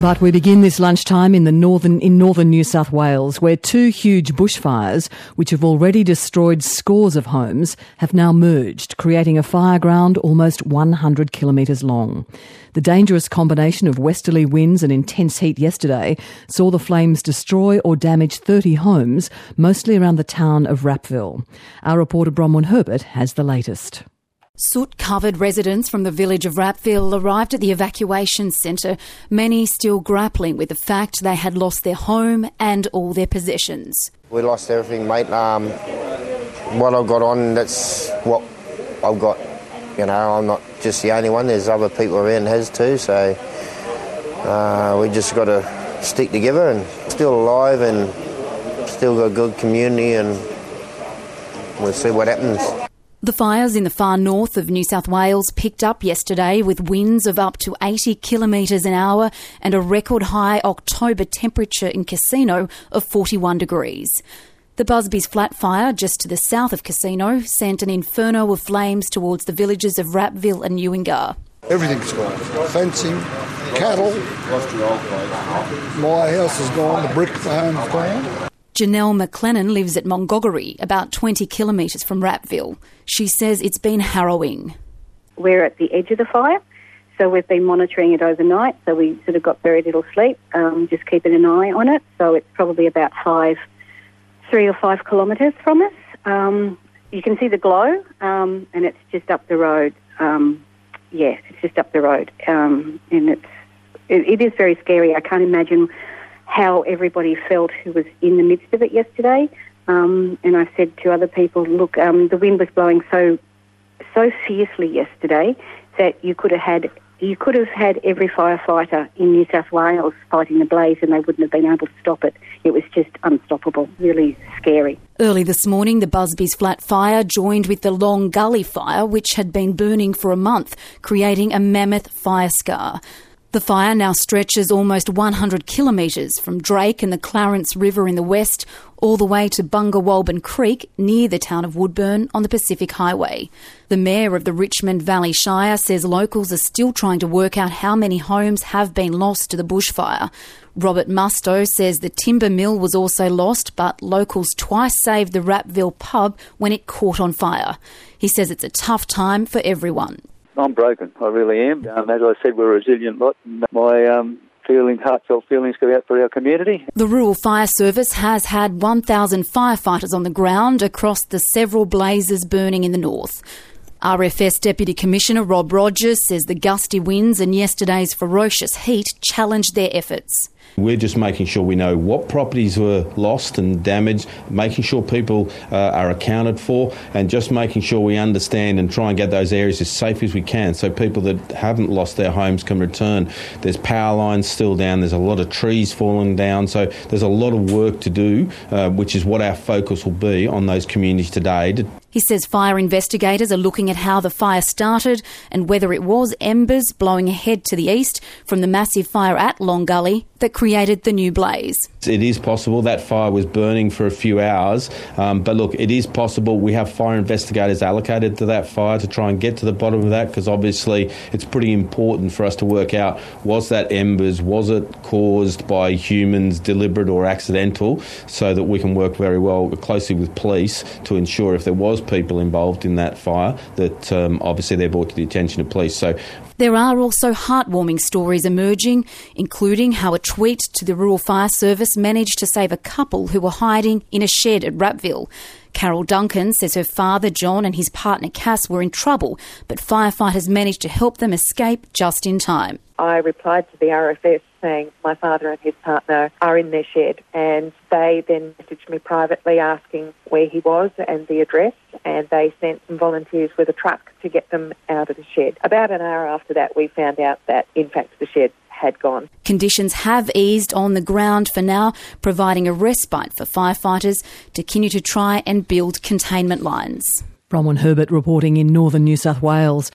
But we begin this lunchtime in northern New South Wales, where two huge bushfires, which have already destroyed scores of homes, have now merged, creating a fireground almost 100 kilometres long. The dangerous combination of westerly winds and intense heat yesterday saw the flames destroy or damage 30 homes, mostly around the town of Rappville. Our reporter Bronwyn Herbert has the latest. Soot-covered residents from the village of Rappville arrived at the evacuation centre, many still grappling with the fact they had lost their home and all their possessions. We lost everything, mate. What I've got on, that's what I've got. You know, I'm not just the only one. There's other people around has too, so we just got to stick together and still alive and still got a good community, and we'll see what happens. The fires in the far north of New South Wales picked up yesterday with winds of up to 80 kilometres an hour and a record high October temperature in Casino of 41 degrees. The Busby's Flat Fire, just to the south of Casino, sent an inferno of flames towards the villages of Rappville and Ewingar. Everything's gone. Fencing, cattle. My house is gone, the brick of the home's gone. Janelle McLennan lives at Mongogory, about 20 kilometres from Rappville. She says it's been harrowing. We're at the edge of the fire, so we've been monitoring it overnight, so we sort of got very little sleep, just keeping an eye on it. So it's probably about 3 or 5 kilometres from us. You can see the glow, and it's just up the road. It's just up the road, and it is very scary. I can't imagine how everybody felt who was in the midst of it yesterday. And I said to other people, look, the wind was blowing so fiercely yesterday that you could have had every firefighter in New South Wales fighting the blaze and they wouldn't have been able to stop it. It was just unstoppable, really scary. Early this morning, the Busby's Flat Fire joined with the Long Gully Fire, which had been burning for a month, creating a mammoth fire scar. The fire now stretches almost 100 kilometres from Drake and the Clarence River in the west all the way to Bungawalbin Creek near the town of Woodburn on the Pacific Highway. The mayor of the Richmond Valley Shire says locals are still trying to work out how many homes have been lost to the bushfire. Robert Musto says the timber mill was also lost, but locals twice saved the Rappville pub when it caught on fire. He says it's a tough time for everyone. I'm broken, I really am. As I said, we're a resilient lot. My heartfelt feelings go out for our community. The Rural Fire Service has had 1,000 firefighters on the ground across the several blazes burning in the north. RFS Deputy Commissioner Rob Rogers says the gusty winds and yesterday's ferocious heat challenged their efforts. We're just making sure we know what properties were lost and damaged, making sure people are accounted for, and just making sure we understand and try and get those areas as safe as we can so people that haven't lost their homes can return. There's power lines still down, there's a lot of trees falling down, so there's a lot of work to do, which is what our focus will be on those communities today. He says fire investigators are looking at how the fire started and whether it was embers blowing ahead to the east from the massive fire at Long Gully that created the new blaze. It is possible that fire was burning for a few hours, but look, it is possible. We have fire investigators allocated to that fire to try and get to the bottom of that, because obviously it's pretty important for us to work out, was that embers, was it caused by humans, deliberate or accidental, so that we can work very well closely with police to ensure if there was people involved in that fire that obviously they're brought to the attention of police. So there are also heartwarming stories emerging, including how a tweet to the Rural Fire Service managed to save a couple who were hiding in a shed at Rappville. Carol Duncan says her father John and his partner Cass were in trouble, but firefighters managed to help them escape just in time. I replied to the RFS saying my father and his partner are in their shed, and they then messaged me privately asking where he was and the address, and they sent some volunteers with a truck to get them out of the shed. About an hour after that, we found out that, in fact, the shed had gone. Conditions have eased on the ground for now, providing a respite for firefighters to continue to try and build containment lines. Bronwyn Herbert reporting in northern New South Wales.